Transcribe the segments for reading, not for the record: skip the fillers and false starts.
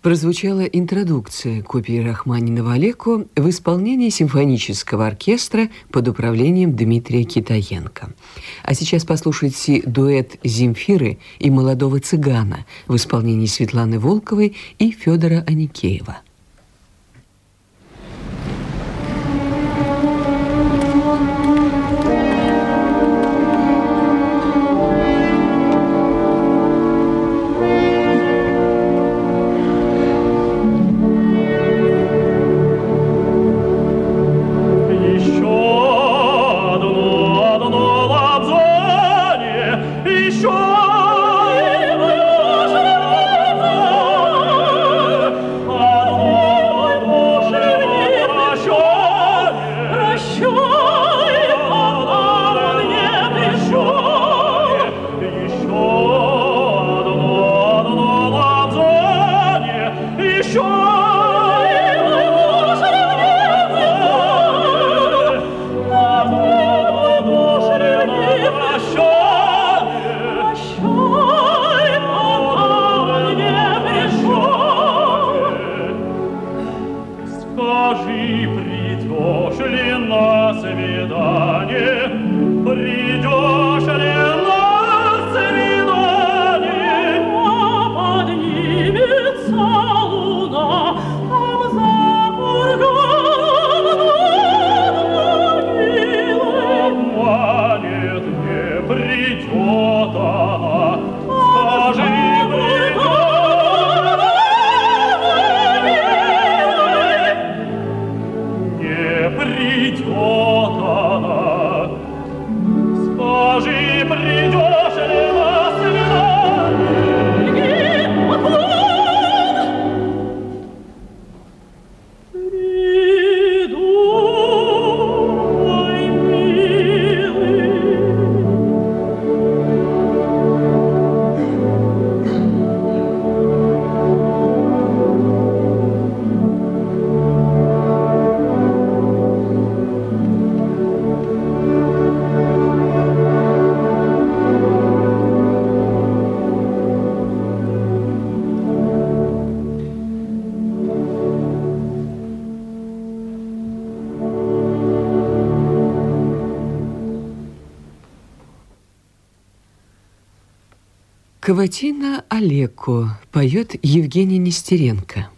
Прозвучала интродукция к опере Рахманинова «Алеко» в исполнении симфонического оркестра под управлением Дмитрия Китаенко. А сейчас послушайте дуэт Земфиры и молодого цыгана в исполнении Светланы Волковой и Федора Аникеева. Каватина «Алеко» поет Евгений Нестеренко.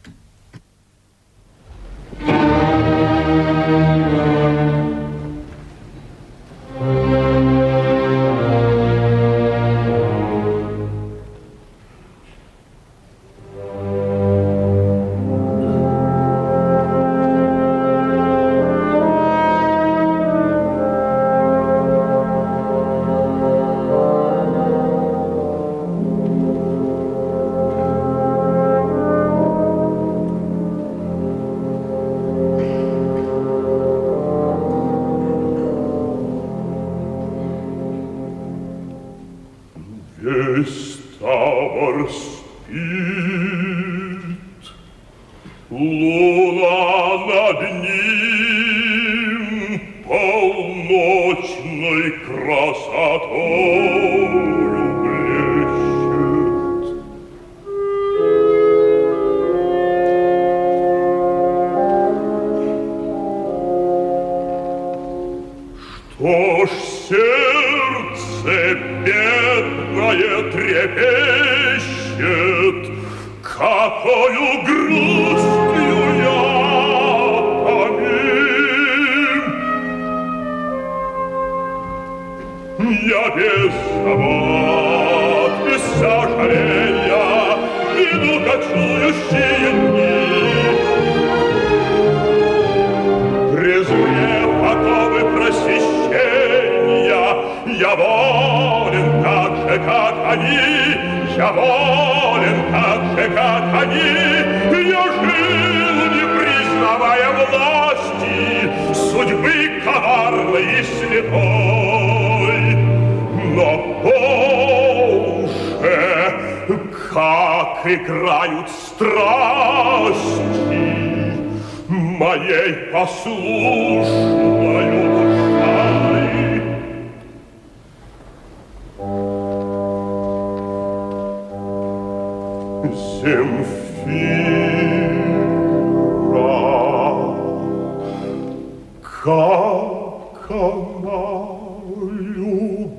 Играют страсти моей послушною душой. Земфира как она любила.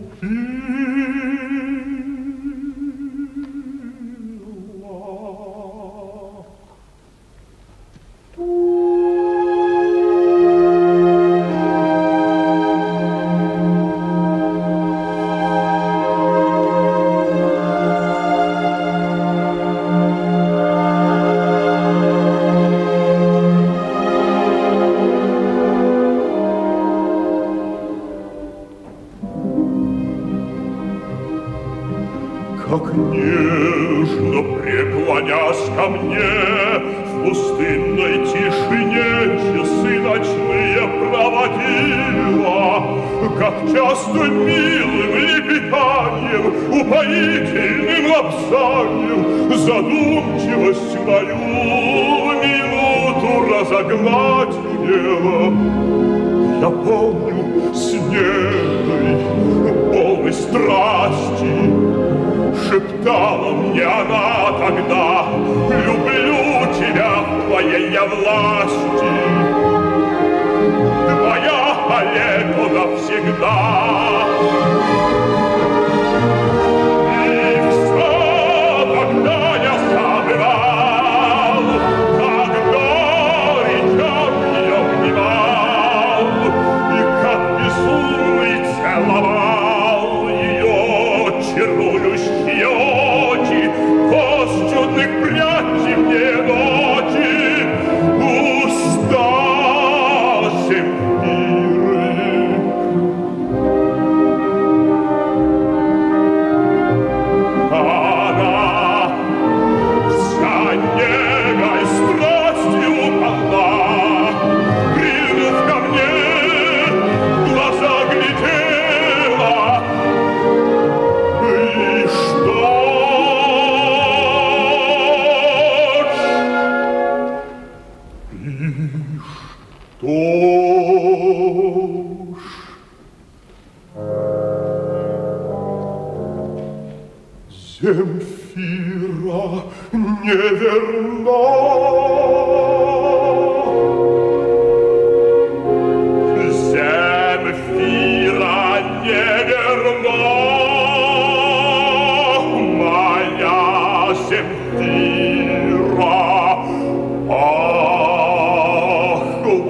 Как нежно преклонясь ко мне, в пустынной тишине часы ночные проводила, как часто милым лепетанием, упоительным лапсанием задумчивость мою в минуту разогнать умела. Я помню с нежной, полной страсти, шептала мне она тогда: люблю тебя в твоей я власти, твоя Олеко навсегда. И все тогда я забывал, когда речам ее внимал, и как безумный целовал ее чарующие очи, кость чудных прядь темнее ночи, уста Земфиры. Она вся негой страстью полна, прильнув ко мне, в глаза глядела. И что ж, Земфира неверна. Земфира неверна, моя Земфира. Ах,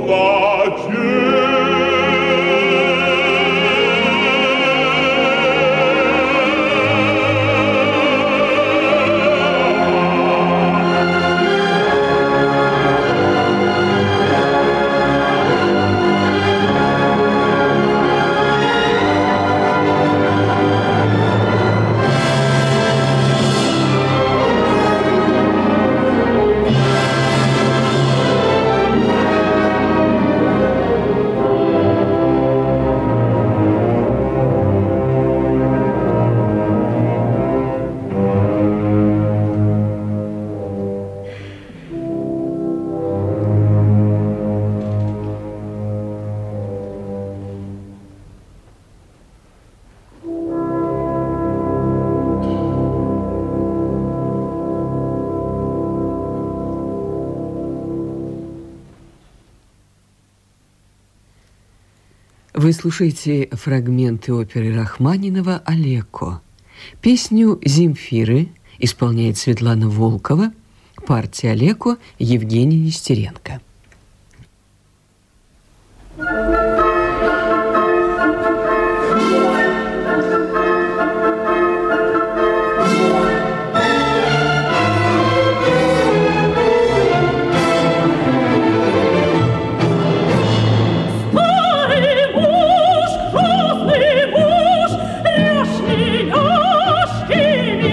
Вы слушаете фрагменты оперы Рахманинова «Олеко». Песню «Земфиры» исполняет Светлана Волкова, партия «Олеко» Евгений Нестеренко.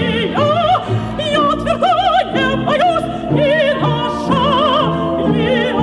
Я твердо не боюсь, и наша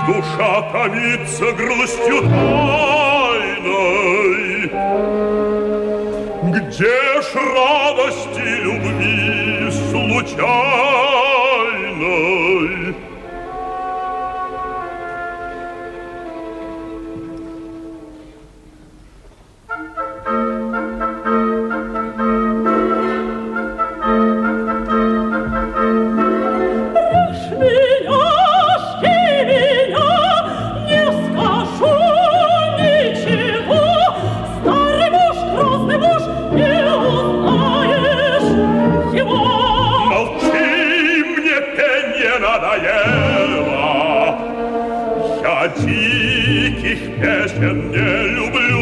душа томится грустью тайной. Где ж радости любви случайной? Диких песен не люблю.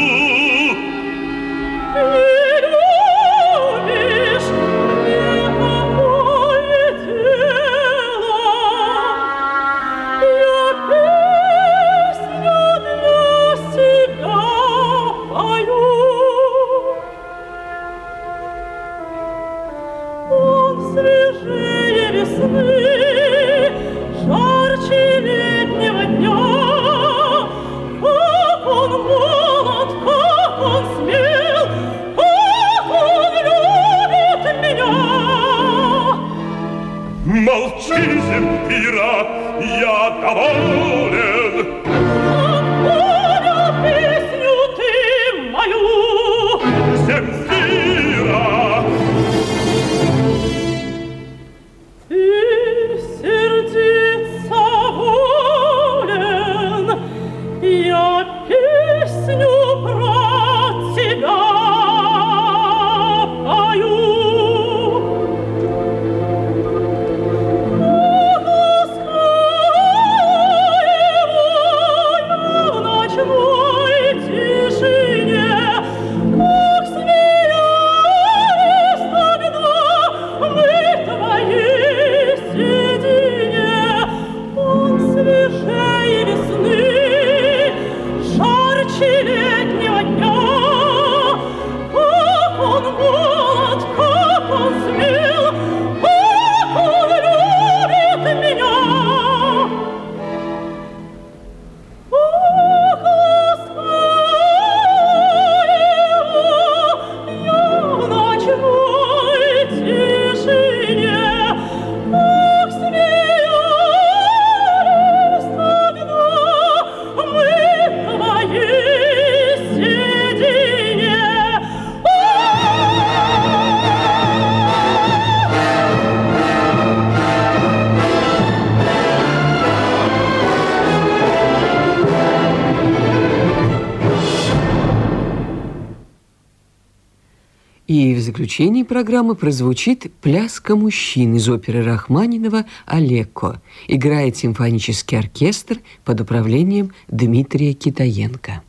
Не любишь никакое дело. Я песню для себя пою. Он свежее весны, жарче летнего дня. Как он молод, как он смел, как он любит меня. Молчи, Земфира, я доволен. Он понял песню ты мою. Земфира! Ты сердиться волен, я песню про тебя пою. В ночной тишине, как смеялись тогда мы твои седине. Он свежее весны, жарче летнего дня. Как он молод, как он смел, как он любит меня. Ох, ласкаю я в ночной тишине, как смеялись тогда мы твои седине. И в заключении программы прозвучит «Пляска мужчин» из оперы Рахманинова «Олекко». Играет симфонический оркестр под управлением Дмитрия Китаенко.